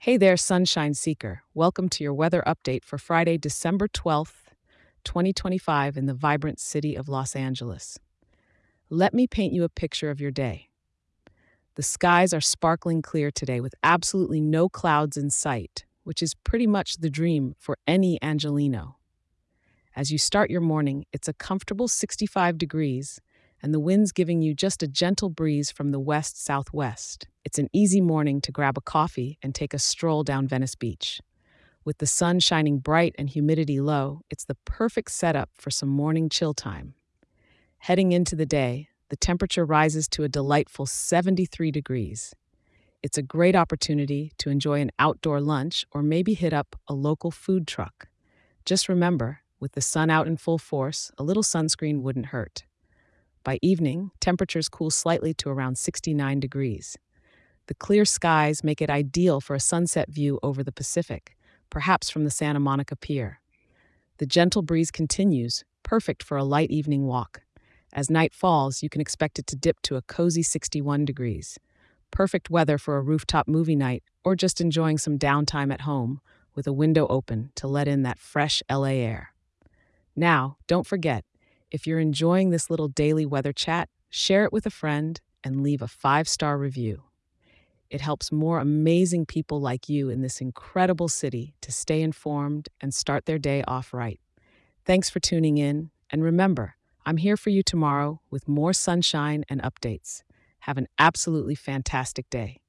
Hey there, Sunshine Seeker. Welcome to your weather update for Friday, December 12th, 2025, in the vibrant city of Los Angeles. Let me paint you a picture of your day. The skies are sparkling clear today with absolutely no clouds in sight, which is pretty much the dream for any Angelino. As you start your morning, it's a comfortable 65 degrees, and the wind's giving you just a gentle breeze from the west southwest. It's an easy morning to grab a coffee and take a stroll down Venice Beach. With the sun shining bright and humidity low, it's the perfect setup for some morning chill time. Heading into the day, the temperature rises to a delightful 73 degrees. It's a great opportunity to enjoy an outdoor lunch or maybe hit up a local food truck. Just remember, with the sun out in full force, a little sunscreen wouldn't hurt. By evening, temperatures cool slightly to around 69 degrees. The clear skies make it ideal for a sunset view over the Pacific, perhaps from the Santa Monica Pier. The gentle breeze continues, perfect for a light evening walk. As night falls, you can expect it to dip to a cozy 61 degrees. Perfect weather for a rooftop movie night or just enjoying some downtime at home with a window open to let in that fresh LA air. Now, don't forget, if you're enjoying this little daily weather chat, share it with a friend and leave a 5-star review. It helps more amazing people like you in this incredible city to stay informed and start their day off right. Thanks for tuning in, and remember, I'm here for you tomorrow with more sunshine and updates. Have an absolutely fantastic day.